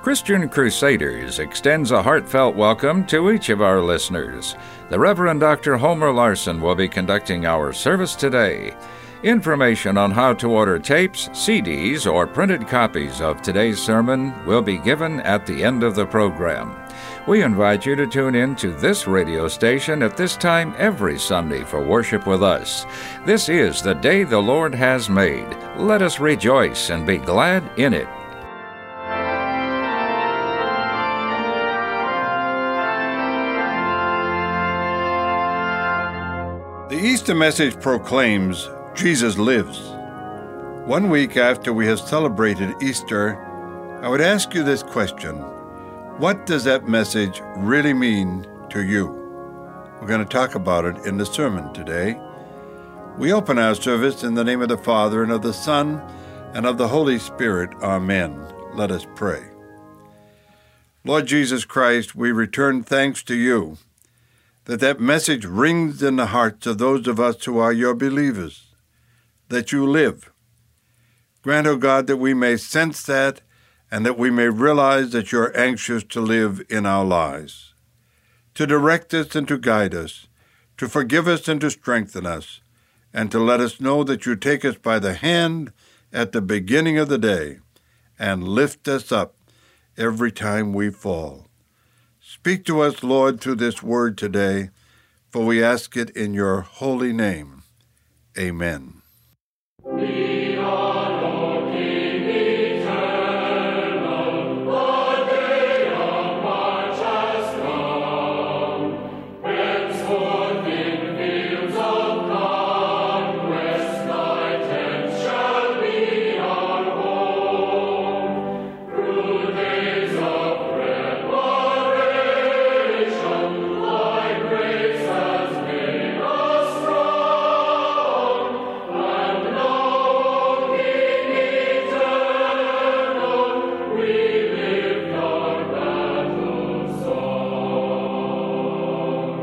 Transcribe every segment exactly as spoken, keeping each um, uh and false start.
Christian Crusaders extends a heartfelt welcome to each of our listeners. The Reverend Doctor Homer Larson will be conducting our service today. Information on how to order tapes, C Ds, or printed copies of today's sermon will be given at the end of the program. We invite you to tune in to this radio station at this time every Sunday for worship with us. This is the day the Lord has made. Let us rejoice and be glad in it. The Easter message proclaims, Jesus lives. One week after we have celebrated Easter, I would ask you this question. What does that message really mean to you? We're going to talk about it in the sermon today. We open our service in the name of the Father, and of the Son, and of the Holy Spirit. Amen. Let us pray. Lord Jesus Christ, we return thanks to you that that message rings in the hearts of those of us who are your believers, that you live. Grant, O God, that we may sense that and that we may realize that you're anxious to live in our lives, to direct us and to guide us, to forgive us and to strengthen us, and to let us know that you take us by the hand at the beginning of the day and lift us up every time we fall. Speak to us, Lord, through this word today, for we ask it in your holy name. Amen. We are looking eternal, the day of March has come, henceforth in fields of conquest thy tent shall be our home. Through days of preparation, thy grace has made us strong, and now, King eternal, we live your battle song.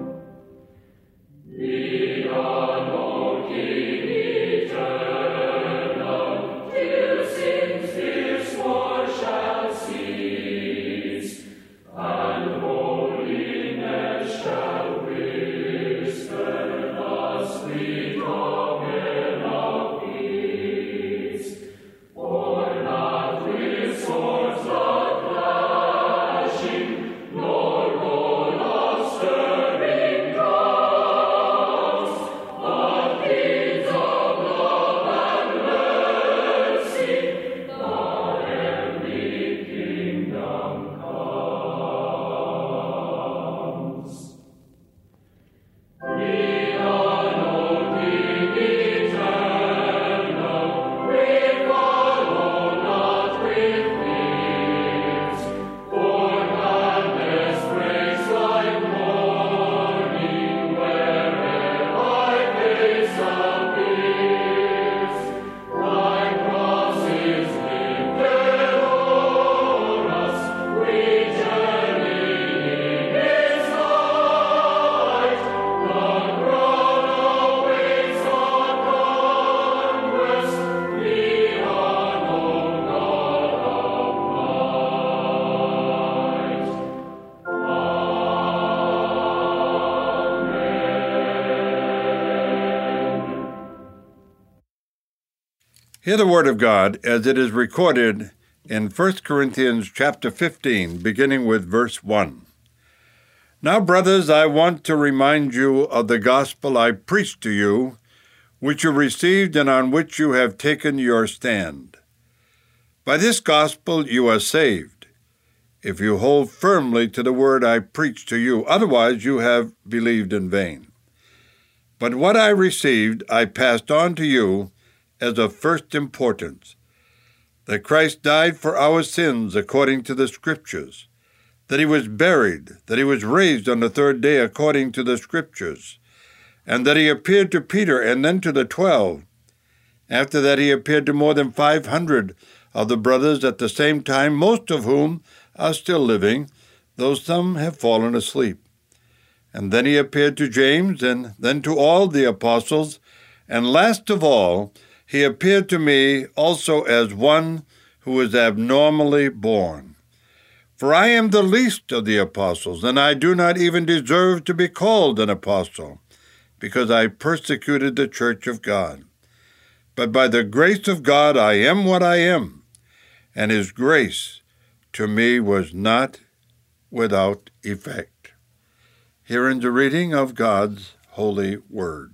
We are no King eternal, till sin's fierce war shall cease, and holiness shall whisper the sweet omen of peace. For not with swords a-clashing, nor roll of stirring drums, but deeds of love and mercy, the heavenly kingdom comes. We are no King eternal, we follow not with fears, for madness breaks like morning where'er thy face appears. Thy cross is lifted o'er us, we journey in its light. The crown awaits our conquest, we are no God of might. Hear the word of God as it is recorded in First Corinthians chapter fifteen, beginning with verse one. Now, brothers, I want to remind you of the gospel I preached to you, which you received and on which you have taken your stand. By this gospel you are saved, if you hold firmly to the word I preached to you. Otherwise you have believed in vain. But what I received I passed on to you as of first importance, that Christ died for our sins according to the Scriptures, that he was buried, that he was raised on the third day according to the Scriptures, and that he appeared to Peter and then to the twelve. After that he appeared to more than five hundred of the brothers at the same time, most of whom are still living, though some have fallen asleep. And then he appeared to James, and then to all the apostles, and last of all, he appeared to me also as one who was abnormally born. For I am the least of the apostles, and I do not even deserve to be called an apostle, because I persecuted the church of God. But by the grace of God I am what I am, and his grace to me was not without effect." Here ends the reading of God's holy word.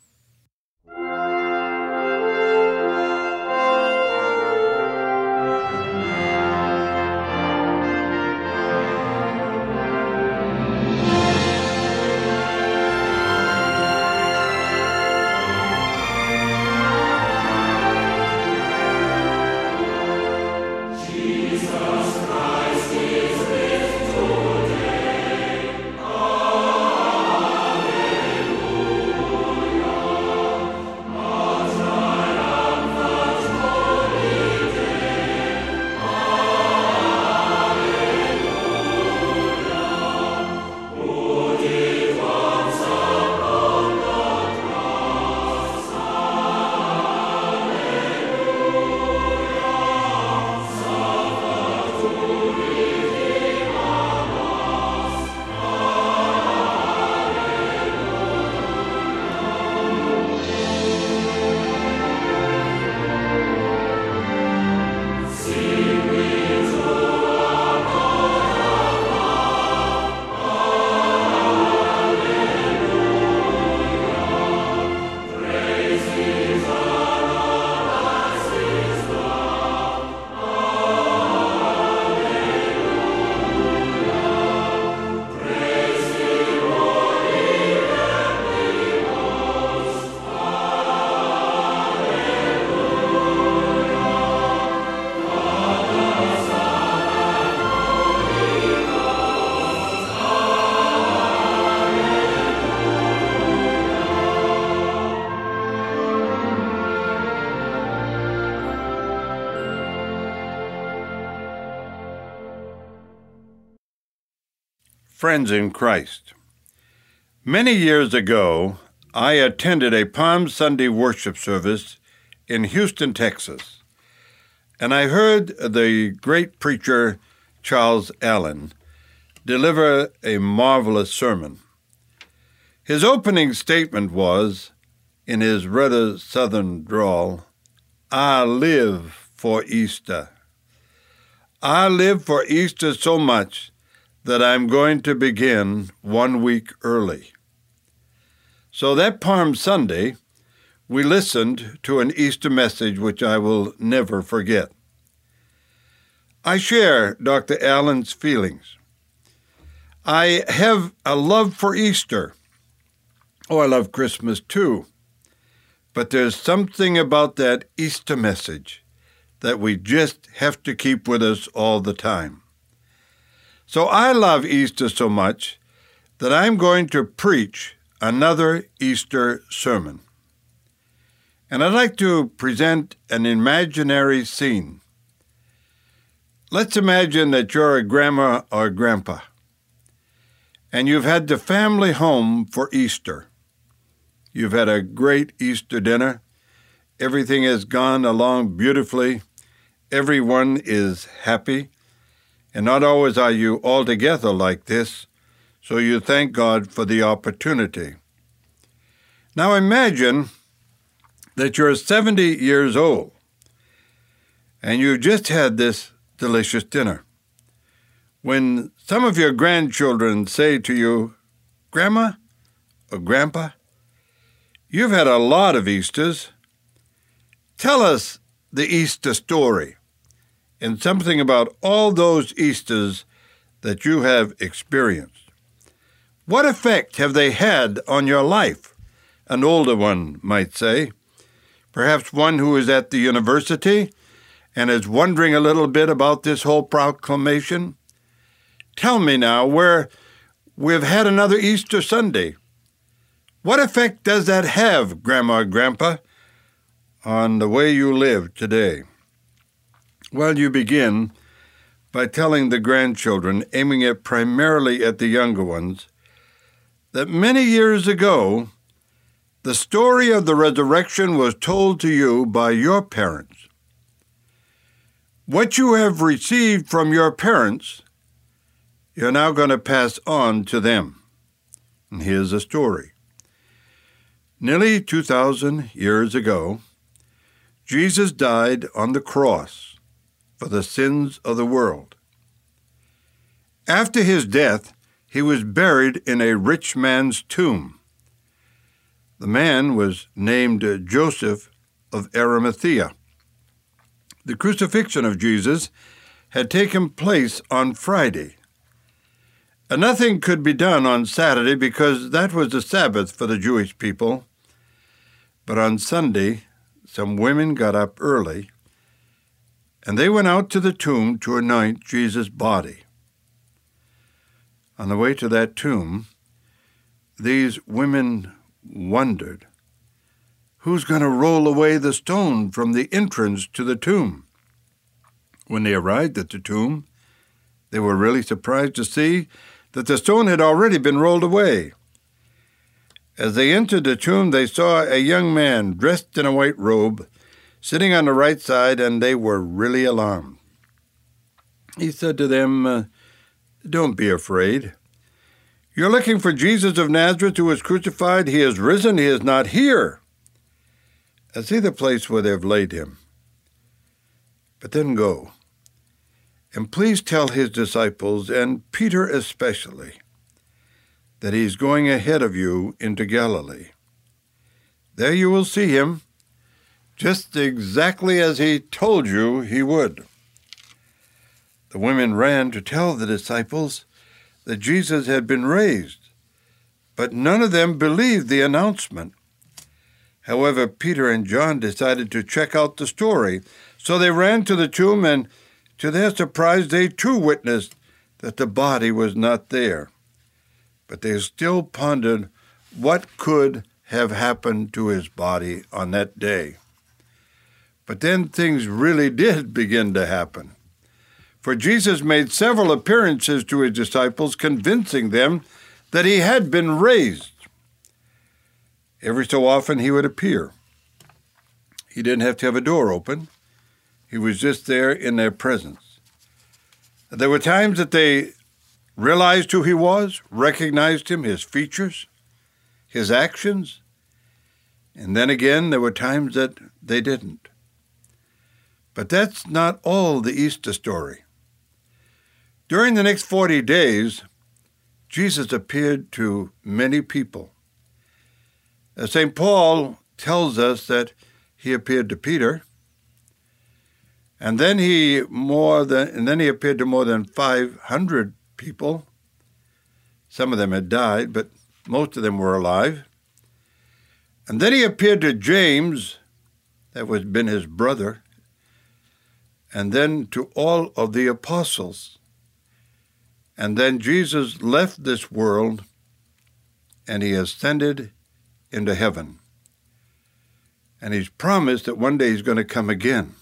Friends in Christ, many years ago, I attended a Palm Sunday worship service in Houston, Texas, and I heard the great preacher Charles Allen deliver a marvelous sermon. His opening statement was, in his rather southern drawl, "I live for Easter. I live for Easter so much that I'm going to begin one week early." So that Palm Sunday, we listened to an Easter message which I will never forget. I share Doctor Allen's feelings. I have a love for Easter. Oh, I love Christmas too. But there's something about that Easter message that we just have to keep with us all the time. So I love Easter so much that I'm going to preach another Easter sermon. And I'd like to present an imaginary scene. Let's imagine that you're a grandma or grandpa, and you've had the family home for Easter. You've had a great Easter dinner. Everything has gone along beautifully. Everyone is happy. And not always are you all together like this, so you thank God for the opportunity. Now imagine that you're seventy years old, and you just had this delicious dinner. When some of your grandchildren say to you, "Grandma or Grandpa, you've had a lot of Easters. Tell us the Easter story, and something about all those Easters that you have experienced. What effect have they had on your life?" An older one might say, perhaps one who is at the university and is wondering a little bit about this whole proclamation. Tell me now, where we've had another Easter Sunday, what effect does that have, Grandma or Grandpa, on the way you live today? Well, you begin by telling the grandchildren, aiming it primarily at the younger ones, that many years ago, the story of the resurrection was told to you by your parents. What you have received from your parents you're now going to pass on to them. And here's the story. Nearly two thousand years ago, Jesus died on the cross for the sins of the world. After his death, he was buried in a rich man's tomb. The man was named Joseph of Arimathea. The crucifixion of Jesus had taken place on Friday. And nothing could be done on Saturday because that was the Sabbath for the Jewish people. But on Sunday, some women got up early, and they went out to the tomb to anoint Jesus' body. On the way to that tomb, these women wondered, who's going to roll away the stone from the entrance to the tomb? When they arrived at the tomb, they were really surprised to see that the stone had already been rolled away. As they entered the tomb, they saw a young man dressed in a white robe sitting on the right side, and they were really alarmed. He said to them, uh, "Don't be afraid. You're looking for Jesus of Nazareth who was crucified. He is risen. He is not here. I see the place where they've laid him. But then go, and please tell his disciples, and Peter especially, that he's going ahead of you into Galilee. There you will see him, just exactly as he told you he would." The women ran to tell the disciples that Jesus had been raised, but none of them believed the announcement. However, Peter and John decided to check out the story, so they ran to the tomb, and to their surprise, they too witnessed that the body was not there. But they still pondered what could have happened to his body on that day. But then things really did begin to happen. For Jesus made several appearances to his disciples, convincing them that he had been raised. Every so often he would appear. He didn't have to have a door open. He was just there in their presence. There were times that they realized who he was, recognized him, his features, his actions, and then again there were times that they didn't. But that's not all the Easter story. During the next forty days, Jesus appeared to many people. Saint Paul tells us that he appeared to Peter, and then he more than and then he appeared to more than five hundred people. Some of them had died, but most of them were alive. And then he appeared to James, that was been his brother, and then to all of the apostles. And then Jesus left this world, and he ascended into heaven. And he's promised that one day he's going to come again.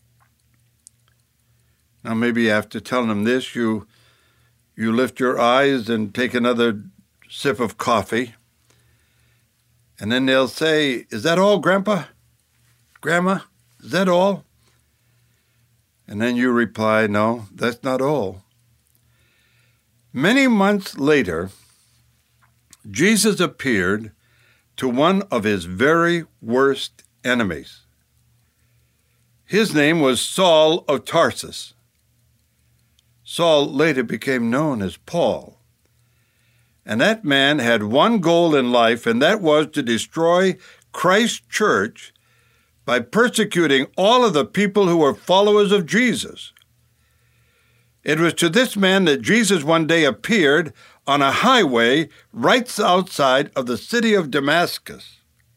Now maybe after telling them this, you you lift your eyes and take another sip of coffee. And then they'll say, "Is that all, Grandpa? Grandma, is that all?" And then you reply, "No, that's not all." Many months later, Jesus appeared to one of his very worst enemies. His name was Saul of Tarsus. Saul later became known as Paul. And that man had one goal in life, and that was to destroy Christ's church by persecuting all of the people who were followers of Jesus. It was to this man that Jesus one day appeared on a highway right outside of the city of Damascus.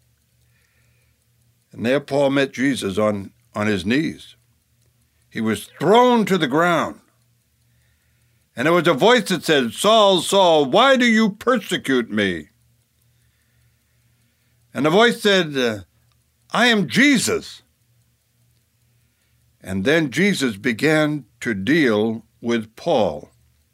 And there Paul met Jesus on, on his knees. He was thrown to the ground. And there was a voice that said, "Saul, Saul, why do you persecute me?" And the voice said, "I am Jesus." And then Jesus began to deal with Paul.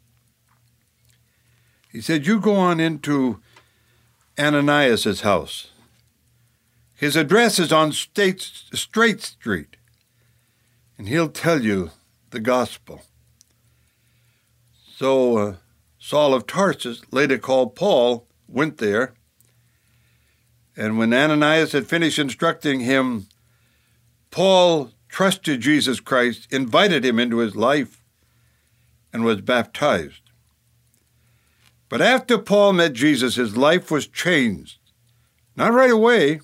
He said, "You go on into Ananias' house. His address is on State, Straight Street, and he'll tell you the gospel." So uh, Saul of Tarsus, later called Paul, went there. And when Ananias had finished instructing him, Paul trusted Jesus Christ, invited him into his life, and was baptized. But after Paul met Jesus, his life was changed. Not right away.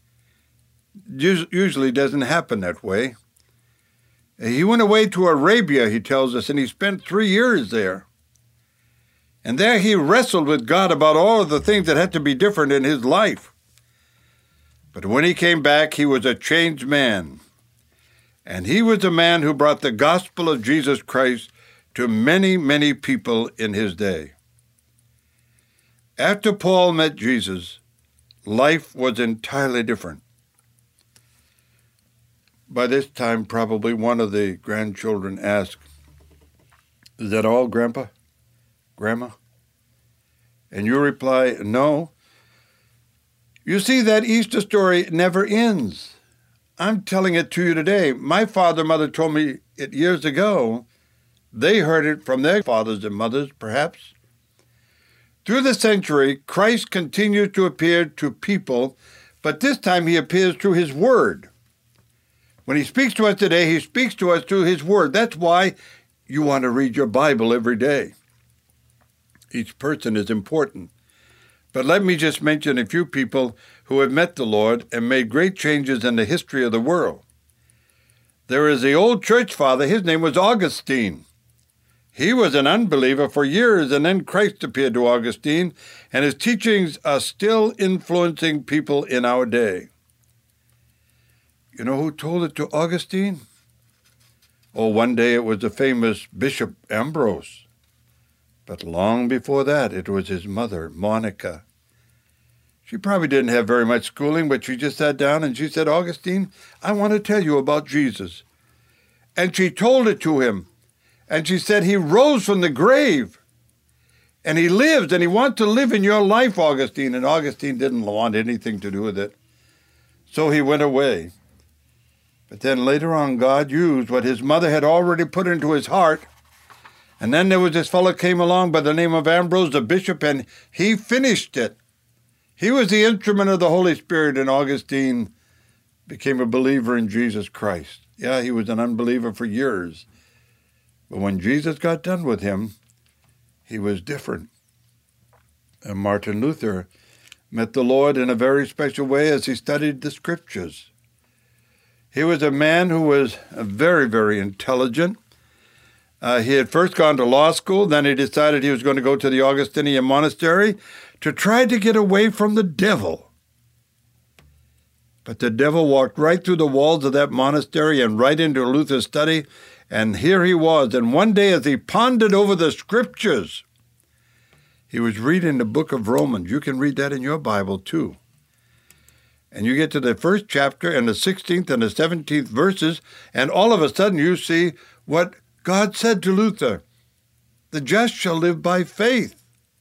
Usually doesn't happen that way. He went away to Arabia, he tells us, and he spent three years there. And there he wrestled with God about all of the things that had to be different in his life. But when he came back, he was a changed man. And he was a man who brought the gospel of Jesus Christ to many, many people in his day. After Paul met Jesus, life was entirely different. By this time, probably one of the grandchildren asked, "Is that all, Grandpa? Grandma?" And you reply, "No." You see, that Easter story never ends. I'm telling it to you today. My father and mother told me it years ago. They heard it from their fathers and mothers, perhaps. Through the century, Christ continues to appear to people, but this time he appears through his word. When he speaks to us today, he speaks to us through his word. That's why you want to read your Bible every day. Each person is important. But let me just mention a few people who have met the Lord and made great changes in the history of the world. There is the old church father. His name was Augustine. He was an unbeliever for years, and then Christ appeared to Augustine, and his teachings are still influencing people in our day. You know who told it to Augustine? Oh, one day it was the famous Bishop Ambrose. But long before that, it was his mother, Monica. She probably didn't have very much schooling, but she just sat down and she said, "Augustine, I want to tell you about Jesus." And she told it to him. And she said, "He rose from the grave. And he lives, and he wants to live in your life, Augustine." And Augustine didn't want anything to do with it. So he went away. But then later on, God used what his mother had already put into his heart. And then there was this fellow came along by the name of Ambrose, the bishop, and he finished it. He was the instrument of the Holy Spirit, and Augustine became a believer in Jesus Christ. Yeah, he was an unbeliever for years. But when Jesus got done with him, he was different. And Martin Luther met the Lord in a very special way as he studied the Scriptures. He was a man who was very, very intelligent. Uh, he had first gone to law school, then he decided he was going to go to the Augustinian monastery to try to get away from the devil. But the devil walked right through the walls of that monastery and right into Luther's study, and here he was. And one day as he pondered over the Scriptures, he was reading the book of Romans. You can read that in your Bible too. And you get to the first chapter and the sixteenth and the seventeenth verses, and all of a sudden you see what God said to Luther, "The just shall live by faith."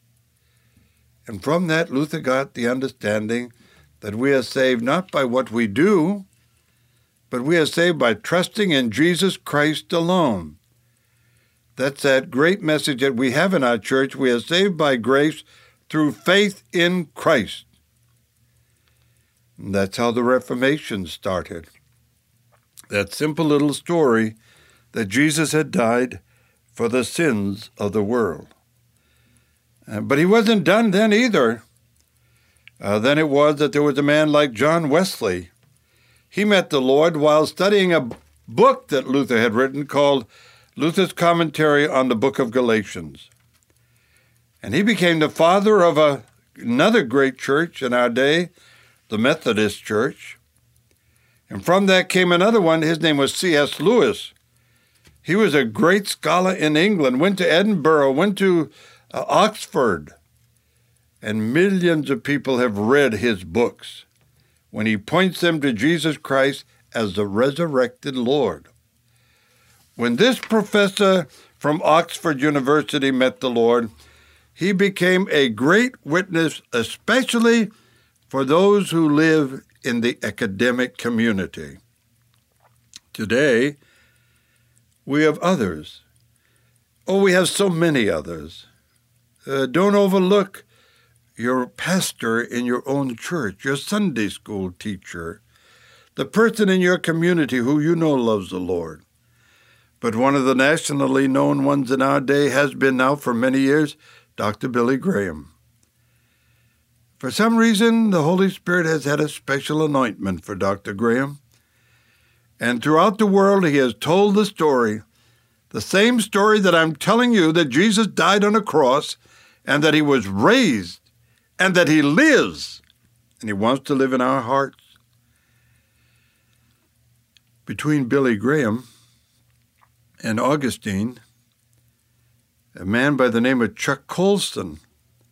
And from that, Luther got the understanding that we are saved not by what we do, but we are saved by trusting in Jesus Christ alone. That's that great message that we have in our church. We are saved by grace through faith in Christ. And that's how the Reformation started. That simple little story that Jesus had died for the sins of the world. Uh, but he wasn't done then either. Uh, then it was that there was a man like John Wesley. He met the Lord while studying a book that Luther had written called Luther's Commentary on the Book of Galatians. And he became the father of a, another great church in our day, the Methodist Church. And from that came another one. His name was C S Lewis. He was a great scholar in England, went to Edinburgh, went to uh, Oxford, and millions of people have read his books when he points them to Jesus Christ as the resurrected Lord. When this professor from Oxford University met the Lord, he became a great witness, especially for those who live in the academic community. Today, we have others. Oh, we have so many others. Uh, don't overlook your pastor in your own church, your Sunday school teacher, the person in your community who you know loves the Lord. But one of the nationally known ones in our day has been now for many years, Doctor Billy Graham. For some reason, the Holy Spirit has had a special anointment for Doctor Graham. And throughout the world, he has told the story, the same story that I'm telling you, that Jesus died on a cross and that he was raised and that he lives, and he wants to live in our hearts. Between Billy Graham and Augustine, a man by the name of Chuck Colson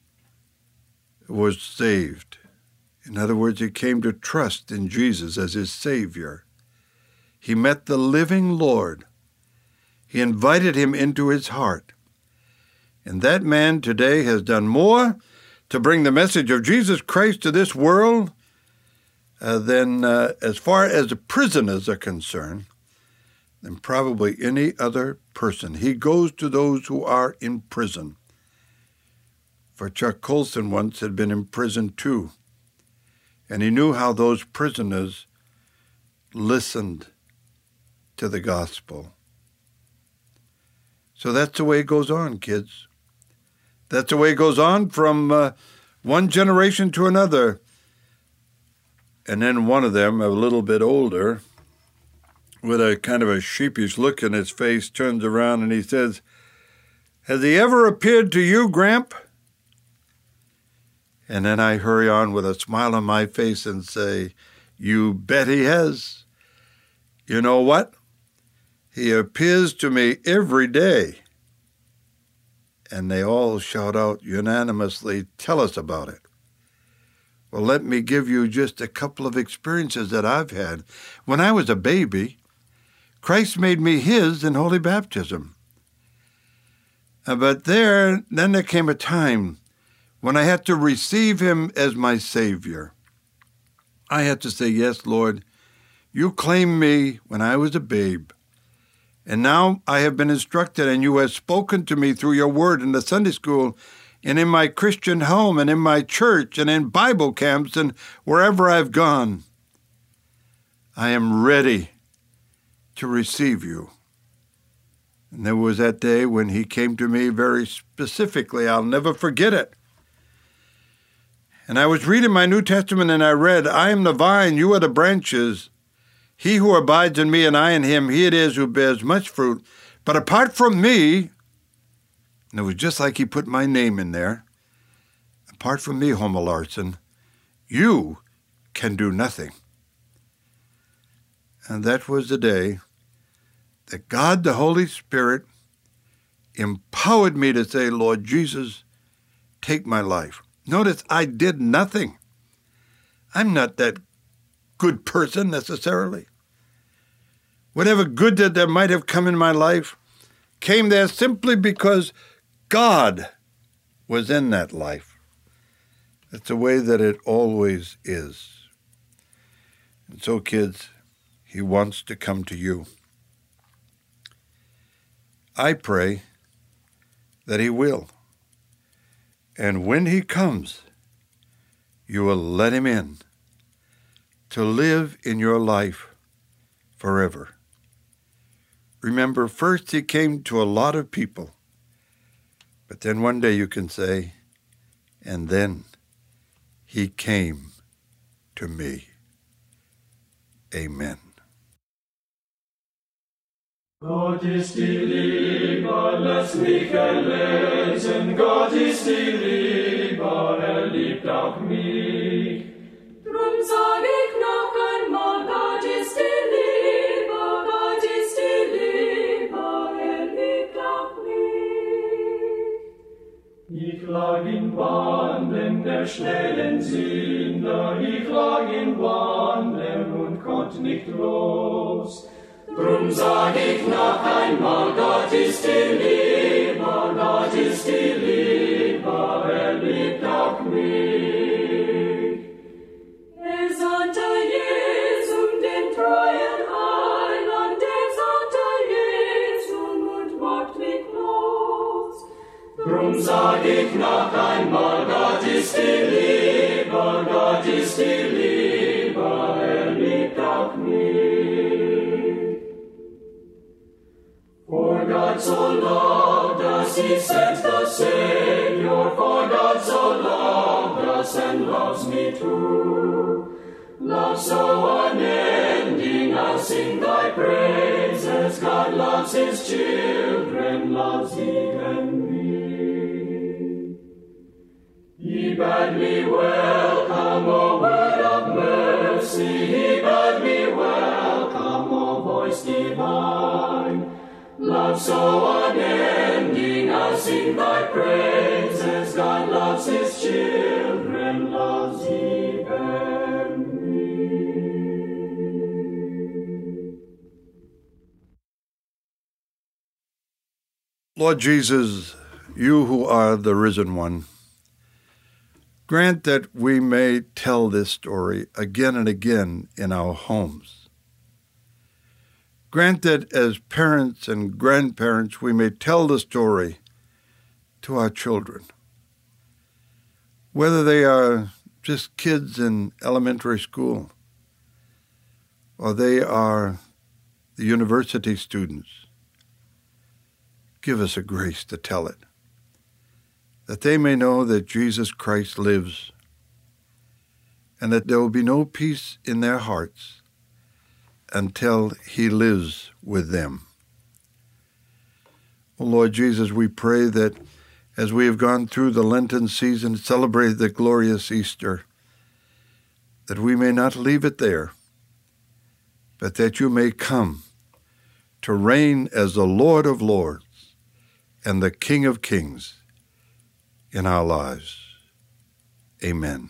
was saved. In other words, he came to trust in Jesus as his Savior. He met the living Lord. He invited him into his heart. And that man today has done more to bring the message of Jesus Christ to this world uh, than, uh, as far as the prisoners are concerned, than probably any other person. He goes to those who are in prison. For Chuck Colson once had been in prison too, and he knew how those prisoners listened to the gospel. So that's the way it goes on, kids. That's the way it goes on from uh, one generation to another. And then one of them, a little bit older, with a kind of a sheepish look in his face, turns around and he says, "Has he ever appeared to you, Gramp?" And then I hurry on with a smile on my face and say, "You bet he has. You know what? He appears to me every day." And they all shout out unanimously, "Tell us about it." Well, let me give you just a couple of experiences that I've had. When I was a baby, Christ made me his in holy baptism. Uh, but there, then there came a time when I had to receive him as my Savior. I had to say, "Yes, Lord, you claimed me when I was a babe. And now I have been instructed, and you have spoken to me through your word in the Sunday school and in my Christian home and in my church and in Bible camps and wherever I've gone. I am ready to receive you." And there was that day when he came to me very specifically. I'll never forget it. And I was reading my New Testament, and I read, "I am the vine, you are the branches. He who abides in me and I in him, he it is who bears much fruit. But apart from me," and it was just like he put my name in there, "apart from me, Homer Larson, you can do nothing." And that was the day that God, the Holy Spirit, empowered me to say, "Lord Jesus, take my life." Notice, I did nothing. I'm not that good person necessarily. Whatever good that there might have come in my life came there simply because God was in that life. That's the way that it always is. And so, kids, he wants to come to you. I pray that he will. And when he comes, you will let him in to live in your life forever. Remember, first he came to a lot of people, but then one day you can say, "And then he came to me." Amen. Gott ist die Liebe, lass mich erlesen. Gott ist die Liebe, er liebt auch mich. Drum sag ich noch einmal, Gott ist die Liebe, Gott ist die Liebe, er liebt auch mich. Ich lag in Wandern der schnellen Sünder, ich lag in Wandern und konnt nicht los. Drum sag ich noch einmal, Gott ist die Liebe, Gott ist die Liebe, er liebt auch mich. Er sandte Jesum, den treuen Heiland, er sandte Jesum und macht mich los. Drum sag ich noch einmal, Gott ist die Liebe, Gott ist die Liebe, er liebt auch mich. For God so loved us, he sent the Savior, for God so loved us and loves me too. Love so unending, I'll sing thy praises. God loves his children, loves even me. He bade me welcome, O word of mercy. He bade me welcome, O voice divine. Love so unending, I'll sing thy praises. God loves his children, loves even me. Lord Jesus, you who are the risen one, grant that we may tell this story again and again in our homes. Grant that as parents and grandparents we may tell the story to our children, whether they are just kids in elementary school or they are the university students. Give us a grace to tell it, that they may know that Jesus Christ lives, and that there will be no peace in their hearts until he lives with them. Oh Lord Jesus, we pray that as we have gone through the Lenten season, celebrated the glorious Easter, that we may not leave it there, but that you may come to reign as the Lord of Lords and the King of Kings in our lives. Amen.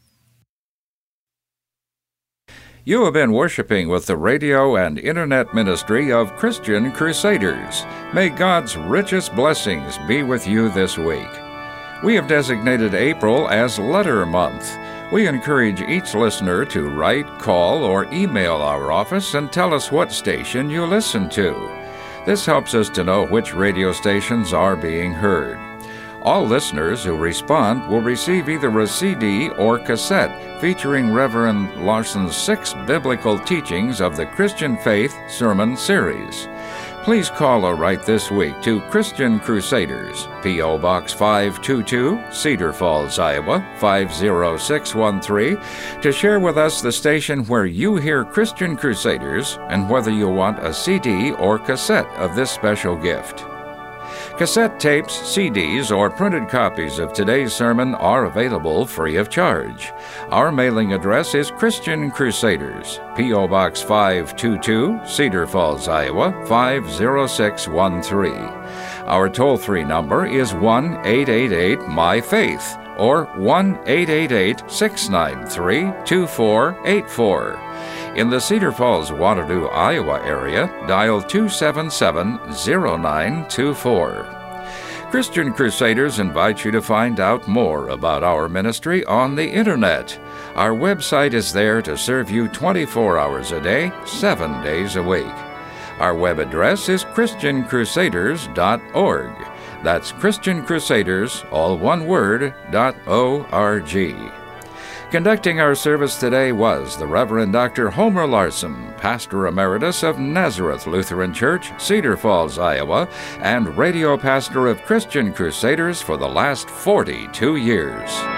You have been worshiping with the radio and internet ministry of Christian Crusaders. May God's richest blessings be with you this week. We have designated April as Letter Month. We encourage each listener to write, call, or email our office and tell us what station you listen to. This helps us to know which radio stations are being heard. All listeners who respond will receive either a C D or cassette featuring Reverend Larson's six biblical teachings of the Christian Faith Sermon Series. Please call or write this week to Christian Crusaders, P O. Box five two two, Cedar Falls, Iowa, five zero six one three, to share with us the station where you hear Christian Crusaders and whether you want a C D or cassette of this special gift. Cassette tapes, C Ds, or printed copies of today's sermon are available free of charge. Our mailing address is Christian Crusaders, P O. Box five two two, Cedar Falls, Iowa, five zero six one three. Our toll-free number is one eight eight eight, M Y Faith, or one eight eight eight, six nine three, two four eight four. In the Cedar Falls, Waterloo, Iowa area, dial two seven seven, zero nine two four. Christian Crusaders invite you to find out more about our ministry on the Internet. Our website is there to serve you twenty-four hours a day, seven days a week. Our web address is christian crusaders dot org. That's Christian Crusaders, all one word, dot O R G. Conducting our service today was the Reverend Doctor Homer Larson, Pastor Emeritus of Nazareth Lutheran Church, Cedar Falls, Iowa, and radio pastor of Christian Crusaders for the last forty-two years.